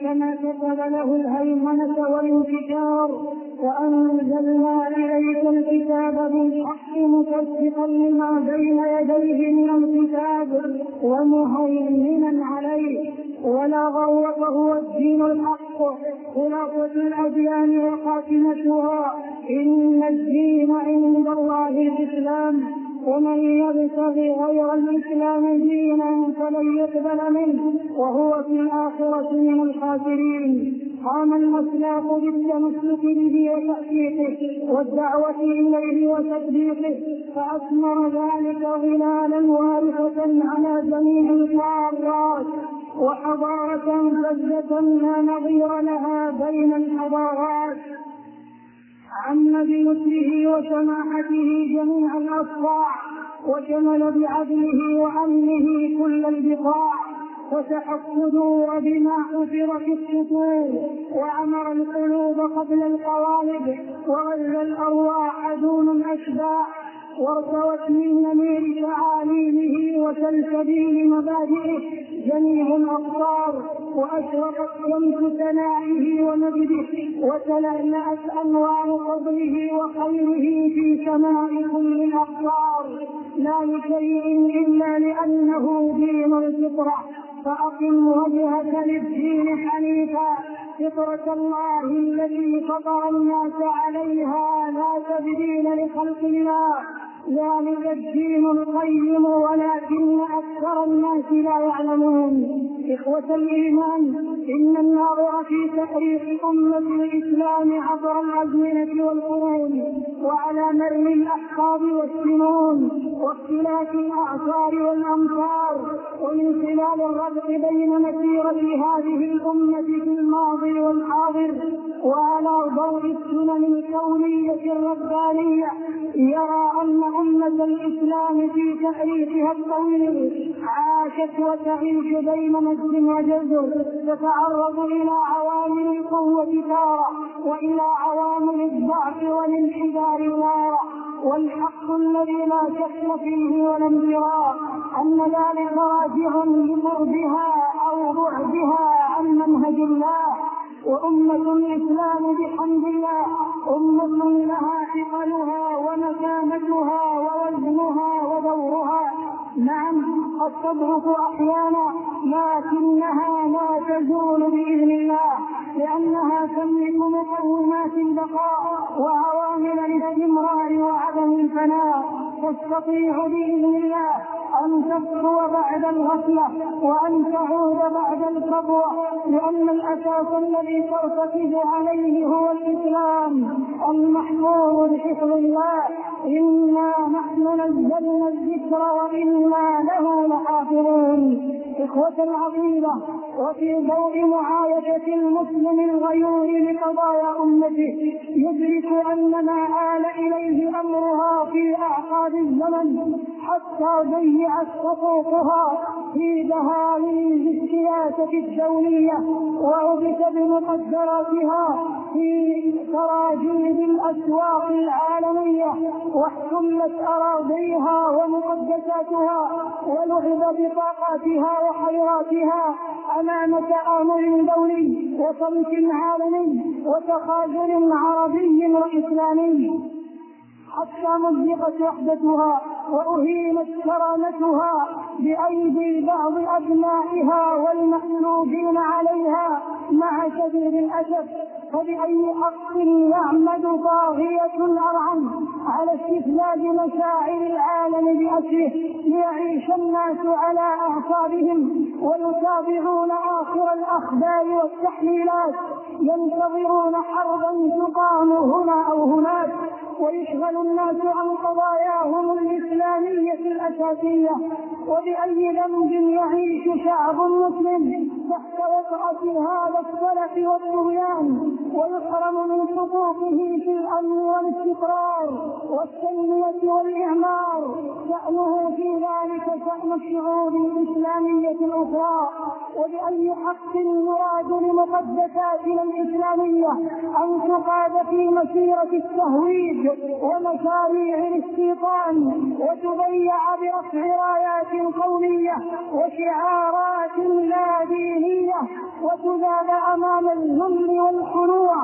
كما كتب له الهيمنة والانتشار. وأنزلنا إليك الكتاب بالحق مصدقا لما بين يديه من الكتاب ومهيمنا عليه. ولا غرو فهو الدين الحق خلاصة الأديان وخاتمتها. إن الدين عند الله الإسلام ومن يبتغي غير الإسلام دينا فلن يقبل منه وهو في الآخرة من الخاسرين. قام المسلاك بالتمسك به وتحقيقه والدعوة إليه وتصديقه، فأثمر ذلك ظلالا وارثة على جميع القارات وحضارة فزة لا نظير لها بين الحضارات. عم بنصره وسماحته جميع الأصقاع، وشمل بعدله وأمنه كل البقاع، فتح الصدور بما حفر في السطور، وعمر القلوب قبل القوالب، وغذى الأرواح دون الأشباع، وارتوت من نمير تعاليمه وسلسبيل مبادئه جميع الأقطار، وأشرقت شمس ثنائه ومجده، وتلألأت أنوار فضله وخيره في سماء كل الأقطار، لا لشيء إلا لأنه دين الفطرة. فأقم وجهك للدين حنيفا فطرة الله التي فطر الناس عليها لا تبديل لخلق الله، ذلك الدين القيم ولكن أكثر الناس لا يعلمون. إخوة الإيمان، إن الناظر في تحريق أمة الإسلام عبر الأزمنة والقرون وعلى مر الأحقاب والسنون واختلاف الأعصار والأمصار، ومن خلال الربط بين مسيرة هذه الأمة في الماضي والحاضر وعلى ضوء السنن الكونية الربانية، يرى أن أمة الإسلام في تاريخها الطويل عاشت وتعيش بين مجد وجزر، تتعرض إلى عوامل القوة تارة وإلى عوامل الضعف والانحدار تارة. والحق الذي لا شك فيه ولا امتراء أن ذلك راجع لقربها أو بعدها عن منهج الله. وأمة الإسلام بحمد الله أمة لها ثقلها ومكانتها ووزنها ودورها. نعم قد تضعف أحيانا لكنها لا تزول بإذن الله، لأنها تملك مقومات البقاء وعوامل الاستمرار وعدم الفناء، تستطيع بإذن الله أن تبقو بعد الغفلة وأن تعود بعد الكبوة، لأن الأساس الذي ترتكز عليه هو الإسلام المحفوظ بحفظ الله. إنا نحن نزلنا الذكر وإنا له لحافظون. إخوة العقيدة، وفي ضوء معايشة المسلم الغيور لقضايا أمته يدرك أن ما آل إليه أمرها في أعقاب الزمن حتى ضيعت حقوقها في دهاليز السياسة الدولية وعبث بمقدراتها في تراجيب الأسواق العالمية، واحتلت أراضيها ومقدساتها ولعب بطاقاتها وخيراتها أمام تآمر دولي وصمت عالمي وتخاذل عربي وإسلامي، حتى مزقت وحدتها وأهينت كرامتها بأيدي بعض أبنائها والمحسوبين عليها. مع شديد الأسف فبأي حق يعمد طاغية الأرعن على استفزاز مشاعر العالم بأسره ليعيش الناس على أعصابهم ويتابعون آخر الأخبار والتحليلات، ينتظرون حربا تقام هنا أو هناك، ويشغل الناس عن قضاياهم الإسلامية الأساسية. وبأي ذنب يعيش شعب مسلم تحت وطأة هذا السلف والطغيان ويحرم من حقوقه في الأمن والاستقرار والتنمية والإعمار؟ شأنه في ذلك شأن الشعوب الإسلامية الأخرى، وبأي حق يراد لمقدساتنا الإسلامية أن تقاد في مسيرة التهويد ومشاريع الاستيطان وتضيع برفع رايات قومية وشعارات لا دينية وتذاب أمام الذل والخنوع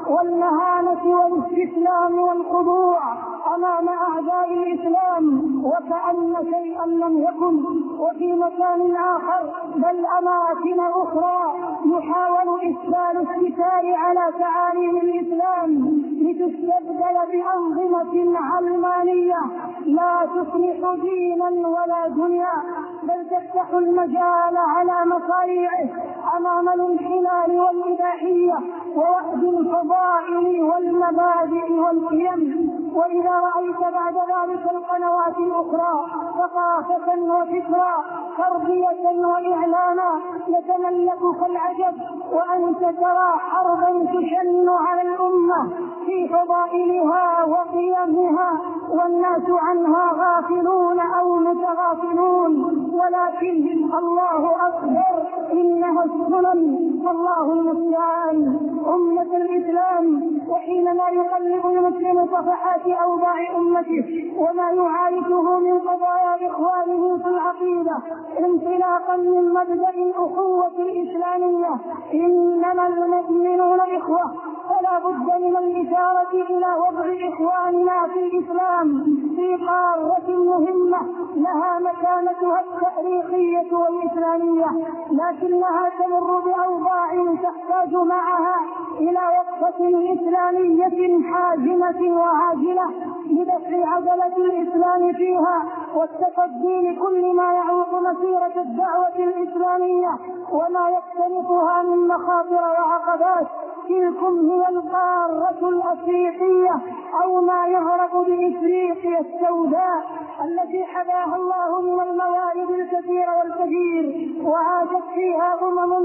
والمهانة والاستسلام والخضوع أمام أعداء الإسلام وكأن شيئا لم يكن. وفي مكان آخر بل أماكن أخرى يحاول إسبال الستار على تعاليم الإسلام لتستبدل بأنظمة علمانية لا تصلح دينا ولا دنيا، بل تفتح المجال على مصاريعه أمام الانحلال والإباحية ووأد الفضائل والمبادئ والقيم. وإذا رأيت بعد ذلك القنوات الأخرى ثقافة وفكرا تربية وإعلاما يتملكك العجب، وأنت ترى حربا تشن على الأمة في فضائلها وقيمها والناس عنها غافلون أو متغافلون. ولكن الله أكبر، إنها السنن والله المستعان. أمة الإسلام، وحينما يقلب المسلم صفحات أوضاع أمته وما يعايشه من قضايا إخوانه في العقيدة انطلاقا من مبدأ الأخوة الإسلامية إنما المؤمنون إخوة، فلا بد من الإشارة إلى وضع إخواننا في الإسلام في قارة مهمة لها مكانتها التاريخية والإسلامية، لكنها تمر بأوضاع تحتاج معها إلى وقفة إسلامية حازمة وعاجلة لدفع عجلة الإسلام فيها والتصدي لكل ما يعوق مسيرة الدعوة الإسلامية وما يختلفها من مخاطر وعقبات. تلكم هي القارة الأفريقية أو ما يعرف بإفريقيا السوداء التي حباها الله من المواهب الكثير والكثير، وعاشت فيها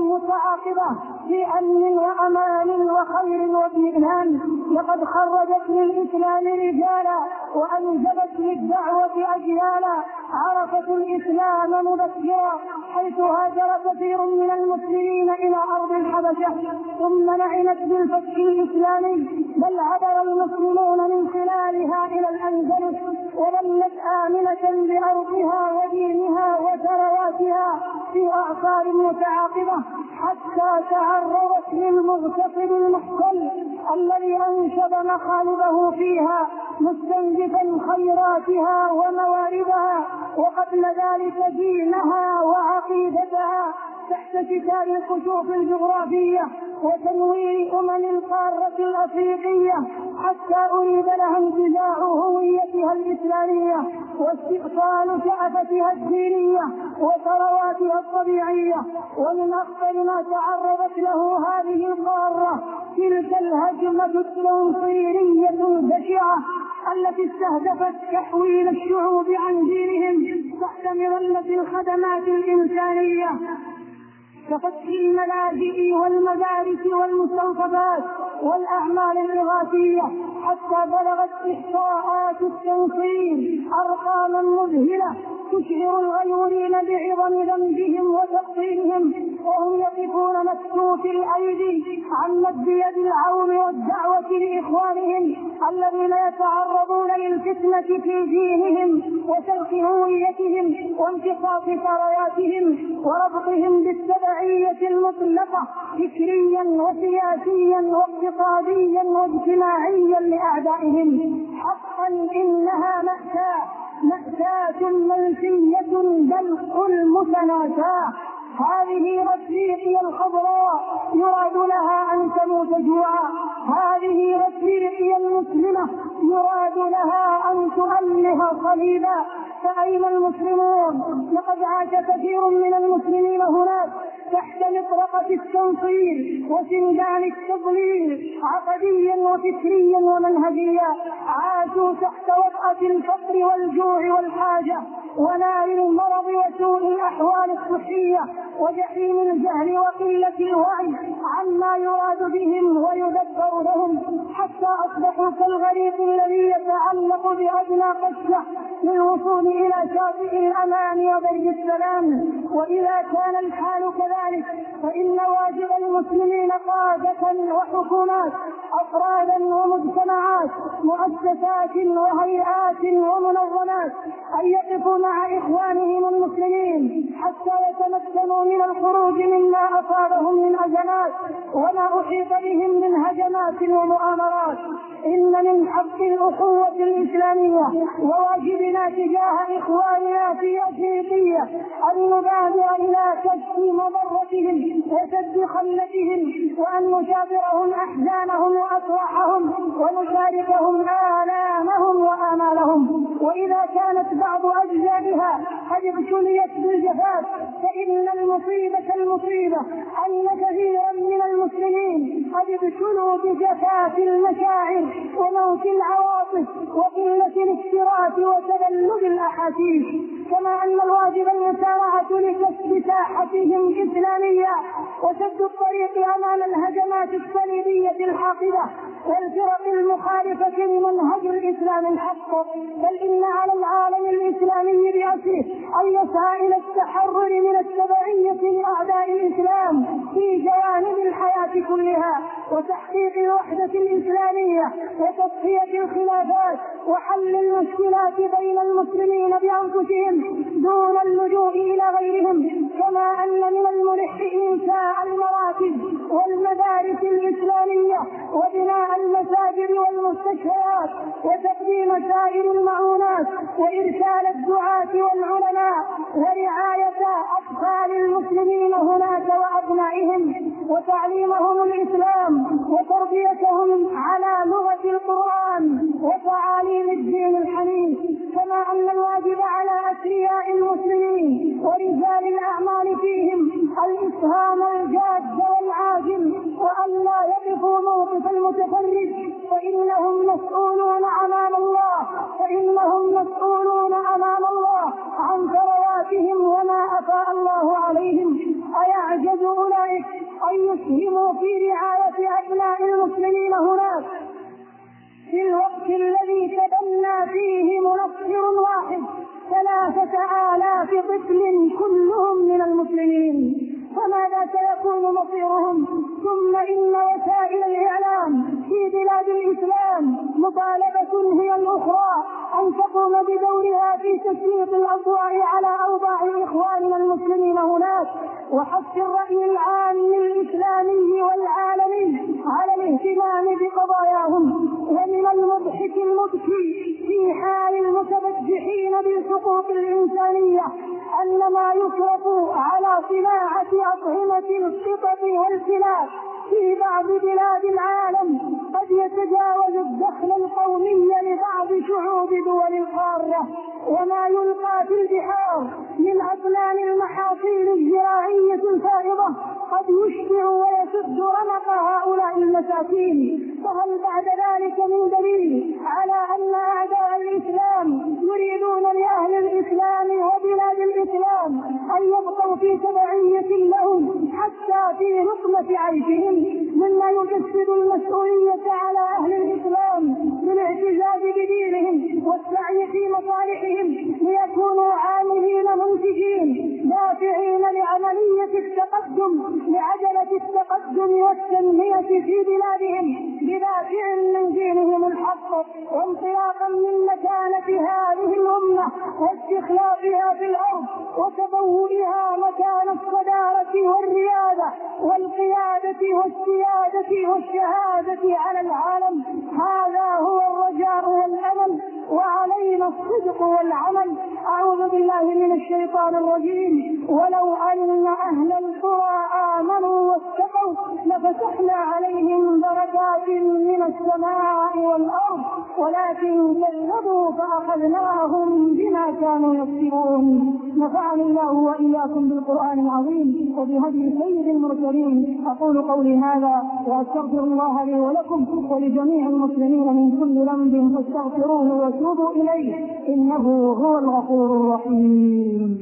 متعاقبة في أمن وأمان وخير واطمئنان. لقد خرجت للإسلام رجالا وأنجبت للدعوة أجيالا عرفت الإسلام مبكرا، حيث هاجر كثير من المسلمين إلى أرض الحبشة ثم نعمت بالفتح الإسلامي، بل عبر المسلمون من خلالها إلى الأندلس وظلت آمنة بأرضها ودينها وثرواتها في أعصار متعاقبة حتى تعرضت للمغتصب المحتل الذي أنشب مخالبه فيها مستنزفا خيراتها ومواردها وقبل ذلك دينها وعقيدتها تحت ستار الكشوف الجغرافية وتنوير القارة الأفريقية حتى أريد لها انتزاع هويتها الإسلامية واستئصال شأفتها الدينية وثرواتها الطبيعية. ومن أخطر ما تعرضت له هذه القارة تلك الهجمة التنصيرية البشعة التي استهدفت تحويل الشعوب عن دينهم تحت مظلة الخدمات الإنسانية كفتح الملاجئ والمدارس والمستوصفات والأعمال الإغاثية، حتى بلغت إحصاءات التنصير أرقاما مذهلة تشعر الغيورين بعظم ذنبهم وتقصيرهم وهم يقفون مكتوفي الأيدي عن مد يد العون والدعوة لإخوانهم الذين يتعرضون للفتنة في دينهم وترك هويتهم وانتقاص ثرواتهم وربطهم بالتبعية المطلقة فكريا وسياسيا واقتصاديا واجتماعيا لأعدائهم. حقا إنها مأساة منسية بل المتناساة. هذه أفريقيا الخضراء يراد لها أن تموت جوعا، هذه أفريقيا المسلمة يراد لها أن تؤله صليبا. فأين المسلمون؟ لقد عاش كثير من المسلمين هناك تحت مطرقة التنصير وسندان التضليل عقديا وفكريا ومنهجيا، عاشوا تحت وطأة الفقر والجوع والحاجة ونار المرض وسوء الأحوال الصحية وجحيم الجهل وقلة الوعي عما يراد بهم ويدبر لهم، حتى أصبحوا كالغريق الذي يتعلق بأدنى قشة للوصول إلى شاطئ الأمان وبر السلام. وإذا كان الحال كذلك فإن واجب المسلمين قادة وحكومات، أفرادا ومجتمعات، مؤسسات وهيئات ومنظمات أن يقفوا مع إخوانهم المسلمين حتى يتمكنوا من الخروج مما أصابهم من أزمات وما أحيط بهم من هجمات ومؤامرات. إن من حق الأخوة الإسلامية وواجبنا تجاه إخواننا في أفريقيا أن نبادر إلى كشف مضرتهم وسد خلتهم، وأن نشاطرهم أحزانهم وأفراحهم ونشاركهم آلامهم وآمالهم. وإذا كانت بعض أجزائها قد ابتليت بالجفاف فإن المصيبة أن كثيرا من المسلمين قد ابتلوا بجفاف المشاعر وموت العواطف وقلة الاكتراث وتبلد الأحاسيس. كما أن الواجب المسارعة لكسب ساحتهم إسلامية وسد الطريق أمام الهجمات الصليبية الحاقدة والفرق المخالفة لمنهج الإسلام الحق. بل إن على العالم الإسلامي بأسره أن يسعى إلى التحرر من التبعية لأعداء الإسلام في جوانب الحياة كلها، وتحقيق الوحدة الإسلامية وتصفية الخلافات وحل المشكلات بين المسلمين بأنفسهم دون اللجوء إلى غيرهم. كما أن من الملح إنشاء المراكز والمدارس الإسلامية وبناء المساجد والمستشفيات وتقديم سائر المعونات وإرسال الدعاة والعلماء ورعاية أطفال المسلمين هناك وأبنائهم وتعليمهم الإسلام وتربيتهم على لغة القرآن وتعاليم الدين الحنيف. كما أن الواجب على أثرياء المسلمين ورجال الأعمال فيهم الإسهام الجاد والعاجل وأن لا يقفوا موقف المتفرج فإنهم مسؤولون أمام الله عن ثرواتهم وما أفاء الله عليهم. أيعجز أولئك أن يسهموا في رعاية أبناء المسلمين هناك في الوقت الذي تبنى فيه منصر واحد 3,000 طفل كلهم من المسلمين؟ فماذا سيكون مصيرهم؟ ثم إن وسائل الإعلام في بلاد الإسلام مطالبة هي الأخرى أن تقوم بدورها في تسليط الأضواء على أوضاع إخواننا المسلمين هناك وحث الرأي العام الإسلامي والعالمي على الاهتمام بقضاياهم. ومن المضحك المبكي في حال المتبجحين بالحقوق الإنسانية أن ما يصرف على صناعة أطعمة القطط والكلاب في بعض بلاد العالم قد يتجاوز الدخل القومي لبعض شعوب دول القارة. وما يلقى في البحار من أطنان المحاصيل الزراعية الفائضة قد يشبع ويسد رمق هؤلاء المساكين. فهل بعد ذلك من دليل على أن أعداء الإسلام يريدون لأهل الإسلام وبلاد الإسلام أن يبقوا في تبعية لهم حتى في لقمة عيشهم، مما يجسد المسؤولية على أهل الإسلام بالاعتزاز بدينهم والسعي في مصالحهم ليكونوا عاملين منتجين دافعين لعملية التقدم لعجلة التقدم والتنمية في بلادهم بدافع من دينهم الحق وانطلاقا من مكانة هذه الأمة واستخلافها في الأرض وتبوئها مكان الصدارة والريادة والقيادة والسيادة والشهادة على العالم. هذا هو الرجاء والأمل وعلينا الصدق والعمل. أعوذ بالله من الشيطان الرجيم. ولو أن أهل القرى آمنوا واتقوا لفتحنا عليهم بركات من السماء والأرض ولكن كذبوا فأخذناهم بما كانوا يكسبون. نفعني الله وإياكم بالقرآن العظيم وبهدي سيد المرسلين. أقول قولي هذا وأستغفر الله لي ولكم ولجميع المسلمين من كل ذنب فاستغفروه وتوبوا إليه إنه هو الغفور الرحيم.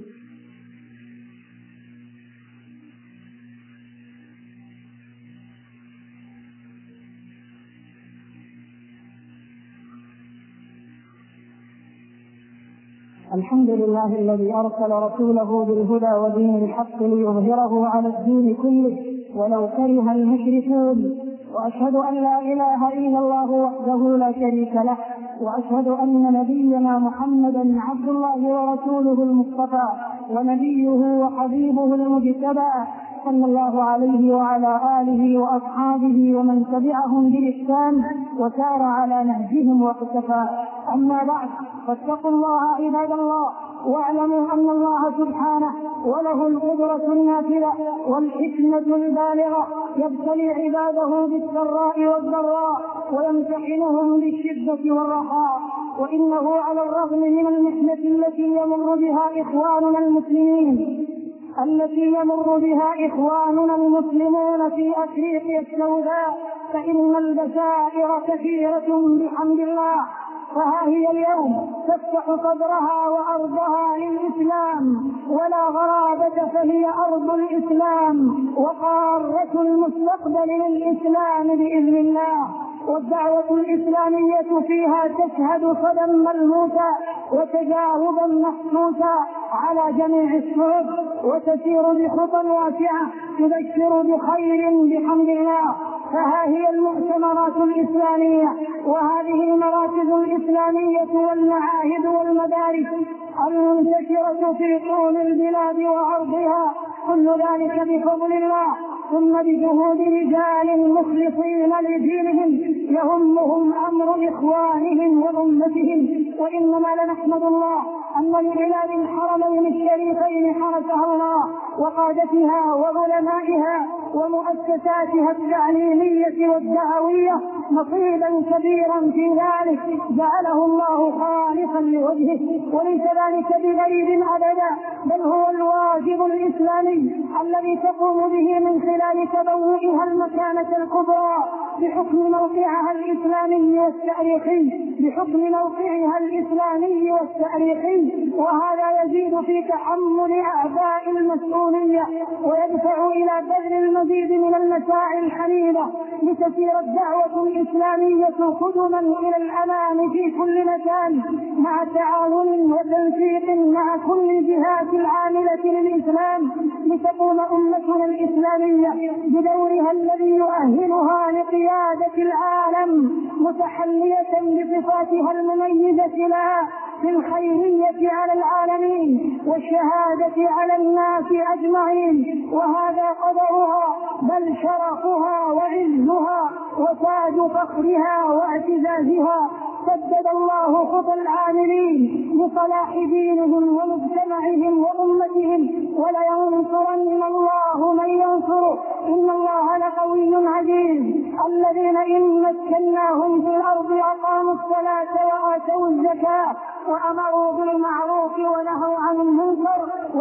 الحمد لله الذي أرسل رسوله بالهدى ودين الحق ليظهره على الدين كله ولو كره المشركون، وأشهد أن لا إله إلا الله وحده لا شريك له، وأشهد أن نبينا محمدا عبد الله ورسوله المصطفى ونبيه وحبيبه المجتبى، صلى الله عليه وعلى آله وأصحابه ومن تبعهم بإحسان وسار على نهجهم واقتفى. أما بعد، فاتقوا الله عباد الله، واعلموا أن الله سبحانه وله القدرة النافذة والحكمة البالغة، يبتلي عباده بالسراء والضراء ويمتحنهم بالشدة والرخاء، وإنه على الرغم من المحنة التي يمر بها إخواننا المسلمون في أفريقيا السوداء، فإن البشائر كثيرة بحمد الله. فها هي اليوم تفتح صدرها وأرضها للإسلام، ولا غرابة فهي أرض الإسلام وقارة المستقبل للإسلام بإذن الله. والدعوة الإسلامية فيها تشهد صدى ملموسا وتجاوبا محسوسا على جميع الشعوب، وتسير بخطى واسعة تبشر بخير بحمد الله. فها هي المؤتمرات الإسلامية وهذه المراكز الإسلامية والمعاهد والمدارس المنتشرة في طول البلاد وعرضها، كل ذلك بفضل الله ثم بجهود رجال مخلصين لدينهم يهمهم أمر إخوانهم وأمتهم. وإنما لنحمد الله أن لبلاد الحرمين الشريفين حرسها الله وقادتها وعلمائها ومؤسساتها التعليمية والدعوية نصيبا كبيرا في ذلك جعله الله خالصا لوجهه، وليس ذلك بغريب أبدا، بل هو الواجب الإسلامي الذي تقوم به من خلال تبوئها المكانة الكبرى بحكم موقعها الإسلامي والتاريخي، وهذا يزيد في تحمل أعباء المسؤولية ويدفع إلى بذل المزيد من المساعي الحميدة لتسير الدعوة الإسلامية قدما إلى الأمام في كل مكان، مع تعاون وتنسيق مع كل الجهات العاملة للإسلام، لتقوم أمتنا الإسلامية بدورها الذي يؤهلها لقيادة العالم متحلية بصفاتها المميزة لها في الخيرية على العالمين والشهادة على الناس أجمعين. وهذا قدرها بل شرفها وعزها وتاج فخرها واعتزازها. سدد الله خطى العاملين لصلاح دينهم ومجتمعهم وأمتهم، ولينصرن الله من ينصره، إن الله لقوي عزيز. الذين إن مكناهم في الأرض أقاموا الصلاة وآتوا الزكاة وأمروا بالمعروف ونهوا عن المنكر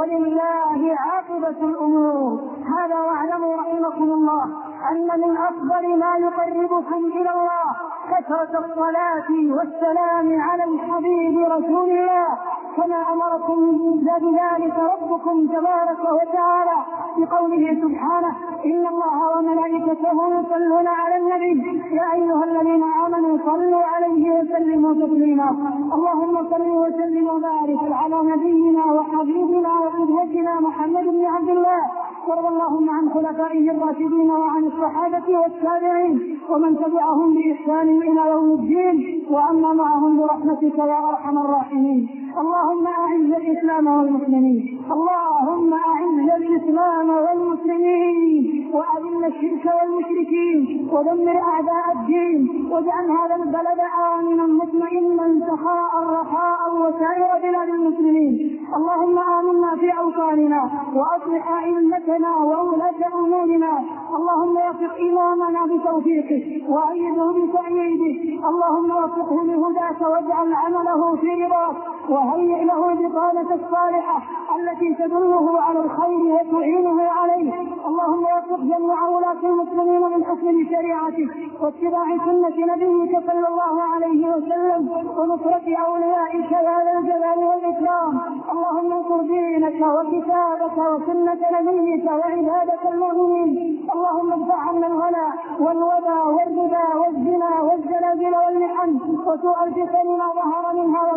ولله عاقبة الأمور. هذا واعلموا رحمكم الله أن من أفضل ما يقربكم إلى الله كثرة الصلاة والسلام على الحبيب رسول الله، كما أمركم بذلك ربكم تبارك وتعالى بقوله سبحانه: إن الله وملائكته يصلون على النبي يا أيها الذين آمنوا صلوا عليه وسلموا تسليما. اللهم صل وسلم وبارك على نبينا وحبيبنا وقدوتنا محمد بن عبد الله، وارض اللهم عن خلفائه الراشدين وعن الصحابة والتابعين ومن تبعهم بإحسان إلى يوم الدين، وأما معهم برحمتك يا أرحم الراحمين. اللهم أعز الإسلام والمسلمين، اللهم أعز الإسلام والمسلمين، وأذل الشرك والمشركين، ودمر أعداء الدين، واجعل هذا البلد آمنا مطمئنا سخاء رخاء وسائر بلاد المسلمين. اللهم آمنا في أوطاننا وأصلح أئمتنا وولاة أمورنا. اللهم وفق إمامنا بتوفيقه وأيده بتأييده. اللهم وفقه لهداك واجعل عمله في رضاك، وهيئ له البطانة الصالحة التي تدله على الخير وتعينه عليه. اللهم وفق جميع ولاة المسلمين من حكم شريعتك واتباع سنة نبيك صلى الله عليه وسلم ونصرة أوليائك يا ذا الجلال والإكرام. اللهم انصر دينك وكتابك وسنة نبيك وعبادك المؤمنين. اللهم ادفع عنا الغلا والوبا والربا والزنا والزلازل والمحن وسوء الفتن ما ظهر منها وما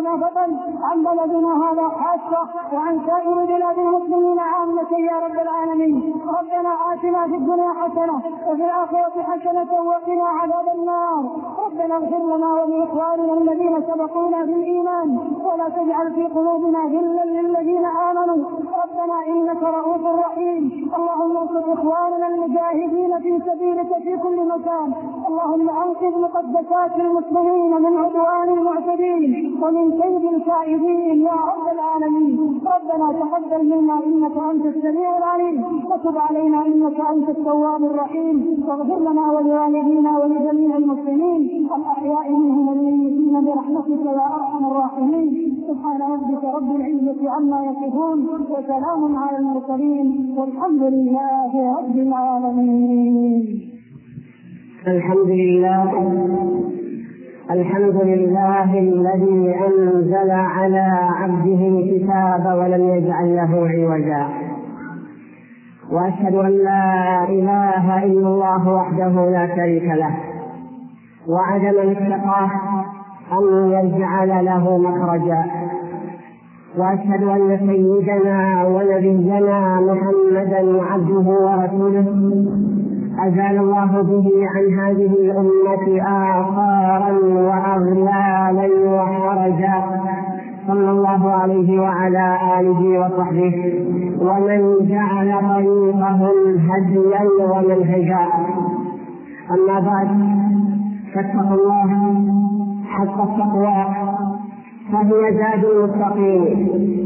فضل عن بلدنا هذا خاصة وعن سائر بلاد المسلمين عامة يا رب العالمين. ربنا آتنا في الدنيا حسنة وفي الآخرة حسنة وقنا عذاب النار. ربنا اغفر لنا ولإخواننا الذين سبقونا بالإيمان ولا تجعل في قلوبنا غلا للذين آمنوا ربنا إنك رؤوف رحيم. اللهم انصر إخواننا المجاهدين في سبيلك في كل مكان. اللهم أنقذ مقدسات المسلمين من عدوان المعتدين ومن كيد الكائدين يا رب العالمين. ربنا تقبل منا إنك أنت السميع العليم وتب علينا إنك أنت التواب الرحيم. واغفر لنا ولوالدينا ولجميع المسلمين الأحياء منهم والميتين برحمتك يا أرحم الراحمين. سبحان ربك رب العزة عما يصفون وسلام على المرسلين والحمد لله رب العالمين. الحمد لله الذي أنزل على عبده الكتاب ولم يجعل له عوجا، وأشهد أن لا إله إلا الله وحده لا شريك له وعدم اتقاه أن يجعل له مخرجا، وأشهد أن سيدنا ونبينا محمدا عبده ورسوله أزال الله به عن هذه الأمة آثارا وأغلالا وحرجا، صلى الله عليه وعلى آله وصحبه ومن جعل طريقهم هديا ومنهجا. أما بعد، فاتقوا الله حق التقوى، فهي زاد المتقين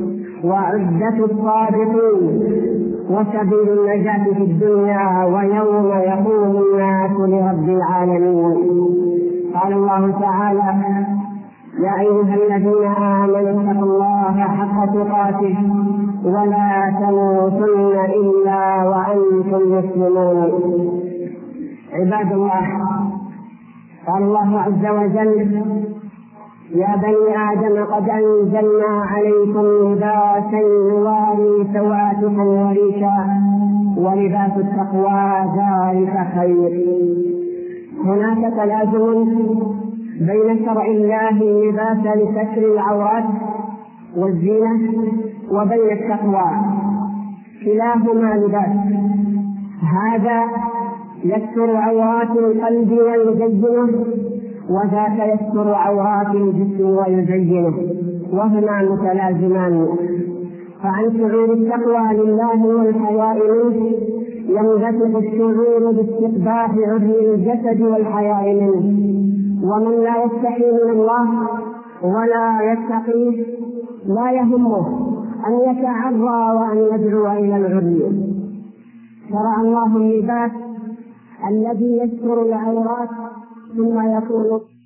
وعدة الصادقين وسبيل النجاة في الدنيا ويوم يقوم الناس لرب العالمين. قال الله تعالى: يا أيها الذين آمنوا اتقوا الله حق تقاته ولا تموتن إلا وأنتم مسلمون. عباد الله، قال الله عز وجل: يا بني آدم قد أنزلنا عليكم لباسا يواري سوآتكم وريشا ولباس التقوى ذلك خير. هناك تلازم بين شرع الله لباس لستر العورات والزينة وبين التقوى، كلاهما لباس. هذا يستر عورات القلب ويزينه، وذاك يستر عورات الجسم ويزينه، وهما متلازمان. فعن شعور التقوى لله والحياء منه ينبثق الشعور باستقباح عري الجسد والحياء منه. ومن لا يستحي من الله ولا يتقيه لا يهمه أن يتعرى وأن يدعو إلى العري. شرع الله اللباس الذي يستر العورات ثم يكون